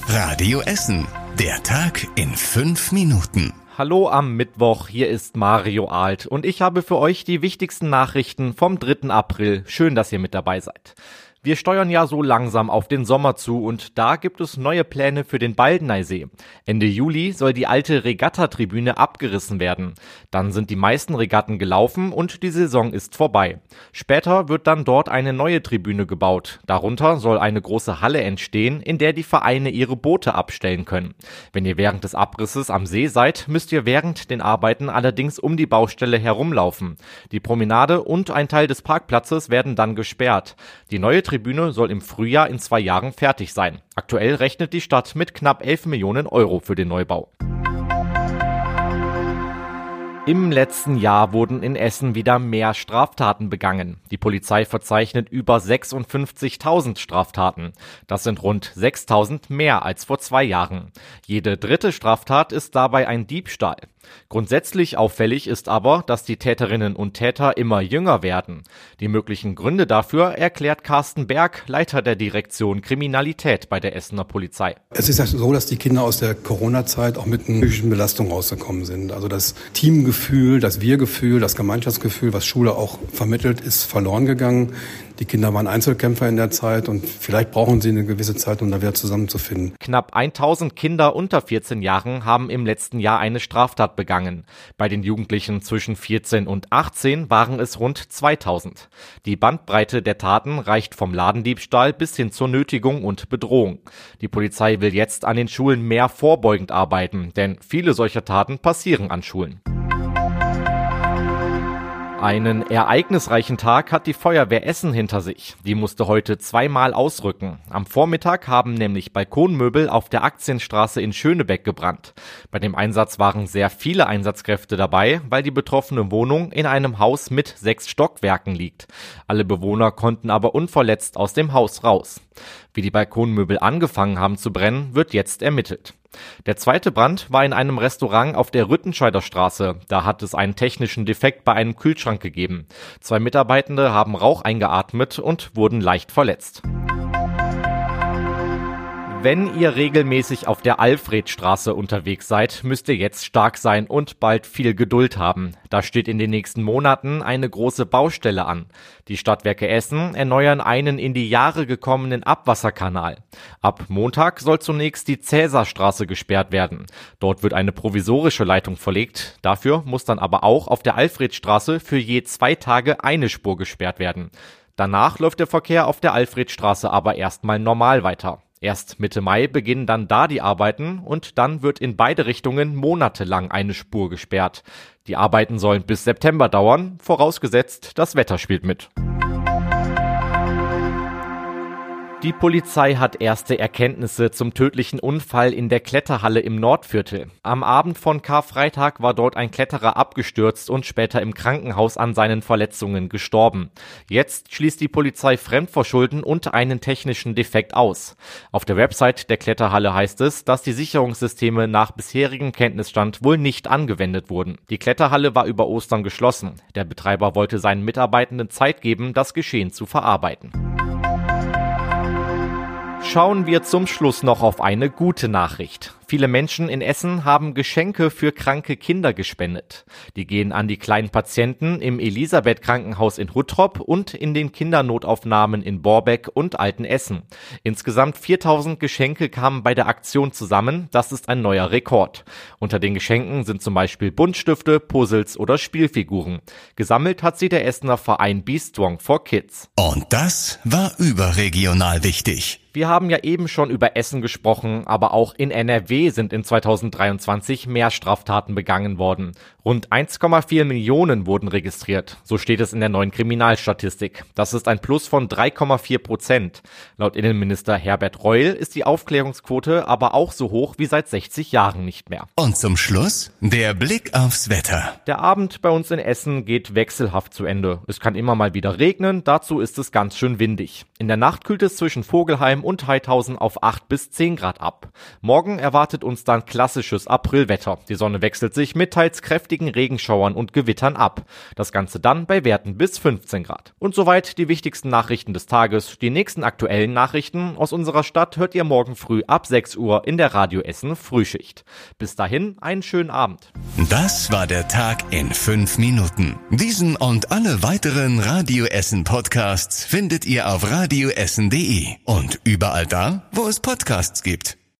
Radio Essen. Der Tag in 5 Minuten. Hallo am Mittwoch, hier ist Mario Alt und ich habe für euch die wichtigsten Nachrichten vom 3. April. Schön, dass ihr mit dabei seid. Wir steuern ja so langsam auf den Sommer zu und da gibt es neue Pläne für den Baldeneysee. Ende Juli soll die alte Regattatribüne abgerissen werden. Dann sind die meisten Regatten gelaufen und die Saison ist vorbei. Später wird dann dort eine neue Tribüne gebaut. Darunter soll eine große Halle entstehen, in der die Vereine ihre Boote abstellen können. Wenn ihr während des Abrisses am See seid, müsst ihr während den Arbeiten allerdings um die Baustelle herumlaufen. Die Promenade und ein Teil des Parkplatzes werden dann gesperrt. Die neue Tribüne soll im Frühjahr in 2 Jahren fertig sein. Aktuell rechnet die Stadt mit knapp 11 Millionen Euro für den Neubau. Im letzten Jahr wurden in Essen wieder mehr Straftaten begangen. Die Polizei verzeichnet über 56.000 Straftaten. Das sind rund 6.000 mehr als vor 2 Jahren. Jede dritte Straftat ist dabei ein Diebstahl. Grundsätzlich auffällig ist aber, dass die Täterinnen und Täter immer jünger werden. Die möglichen Gründe dafür erklärt Carsten Berg, Leiter der Direktion Kriminalität bei der Essener Polizei. Es ist ja so, dass die Kinder aus der Corona-Zeit auch mit einer psychischen Belastung rausgekommen sind. Also das Teamgefühl, das Wir-Gefühl, das Gemeinschaftsgefühl, was Schule auch vermittelt, ist verloren gegangen. Die Kinder waren Einzelkämpfer in der Zeit und vielleicht brauchen sie eine gewisse Zeit, um da wieder zusammenzufinden. Knapp 1.000 Kinder unter 14 Jahren haben im letzten Jahr eine Straftat begangen. Bei den Jugendlichen zwischen 14 und 18 waren es rund 2.000. Die Bandbreite der Taten reicht vom Ladendiebstahl bis hin zur Nötigung und Bedrohung. Die Polizei will jetzt an den Schulen mehr vorbeugend arbeiten, denn viele solcher Taten passieren an Schulen. Einen ereignisreichen Tag hat die Feuerwehr Essen hinter sich. Die musste heute 2-mal ausrücken. Am Vormittag haben nämlich Balkonmöbel auf der Aktienstraße in Schönebeck gebrannt. Bei dem Einsatz waren sehr viele Einsatzkräfte dabei, weil die betroffene Wohnung in einem Haus mit 6 Stockwerken liegt. Alle Bewohner konnten aber unverletzt aus dem Haus raus. Wie die Balkonmöbel angefangen haben zu brennen, wird jetzt ermittelt. Der zweite Brand war in einem Restaurant auf der Rüttenscheider Straße. Da hat es einen technischen Defekt bei einem Kühlschrank gegeben. 2 Mitarbeitende haben Rauch eingeatmet und wurden leicht verletzt. Wenn ihr regelmäßig auf der Alfredstraße unterwegs seid, müsst ihr jetzt stark sein und bald viel Geduld haben. Da steht in den nächsten Monaten eine große Baustelle an. Die Stadtwerke Essen erneuern einen in die Jahre gekommenen Abwasserkanal. Ab Montag soll zunächst die Cäsarstraße gesperrt werden. Dort wird eine provisorische Leitung verlegt. Dafür muss dann aber auch auf der Alfredstraße für je 2 Tage eine Spur gesperrt werden. Danach läuft der Verkehr auf der Alfredstraße aber erstmal normal weiter. Erst Mitte Mai beginnen dann da die Arbeiten und dann wird in beide Richtungen monatelang eine Spur gesperrt. Die Arbeiten sollen bis September dauern, vorausgesetzt, das Wetter spielt mit. Die Polizei hat erste Erkenntnisse zum tödlichen Unfall in der Kletterhalle im Nordviertel. Am Abend von Karfreitag war dort ein Kletterer abgestürzt und später im Krankenhaus an seinen Verletzungen gestorben. Jetzt schließt die Polizei Fremdverschulden und einen technischen Defekt aus. Auf der Website der Kletterhalle heißt es, dass die Sicherungssysteme nach bisherigem Kenntnisstand wohl nicht angewendet wurden. Die Kletterhalle war über Ostern geschlossen. Der Betreiber wollte seinen Mitarbeitenden Zeit geben, das Geschehen zu verarbeiten. Schauen wir zum Schluss noch auf eine gute Nachricht. Viele Menschen in Essen haben Geschenke für kranke Kinder gespendet. Die gehen an die kleinen Patienten im Elisabeth-Krankenhaus in Huttrop und in den Kindernotaufnahmen in Borbeck und Altenessen. Insgesamt 4.000 Geschenke kamen bei der Aktion zusammen. Das ist ein neuer Rekord. Unter den Geschenken sind zum Beispiel Buntstifte, Puzzles oder Spielfiguren. Gesammelt hat sie der Essener Verein Be Strong for Kids. Und das war überregional wichtig. Wir haben ja eben schon über Essen gesprochen, aber auch in NRW sind in 2023 mehr Straftaten begangen worden. Rund 1,4 Millionen wurden registriert. So steht es in der neuen Kriminalstatistik. Das ist ein Plus von 3,4%. Laut Innenminister Herbert Reul ist die Aufklärungsquote aber auch so hoch wie seit 60 Jahren nicht mehr. Und zum Schluss der Blick aufs Wetter. Der Abend bei uns in Essen geht wechselhaft zu Ende. Es kann immer mal wieder regnen, dazu ist es ganz schön windig. In der Nacht kühlt es zwischen Vogelheim und Heidhausen auf 8 bis 10 Grad ab. Morgen erwartet erwartet uns dann klassisches Aprilwetter. Die Sonne wechselt sich mit teils kräftigen Regenschauern und Gewittern ab. Das Ganze dann bei Werten bis 15 Grad. Und soweit die wichtigsten Nachrichten des Tages. Die nächsten aktuellen Nachrichten aus unserer Stadt hört ihr morgen früh ab 6 Uhr in der Radio Essen Frühschicht. Bis dahin einen schönen Abend. Das war der Tag in 5 Minuten. Diesen und alle weiteren Radio Essen Podcasts findet ihr auf radioessen.de und überall da, wo es Podcasts gibt.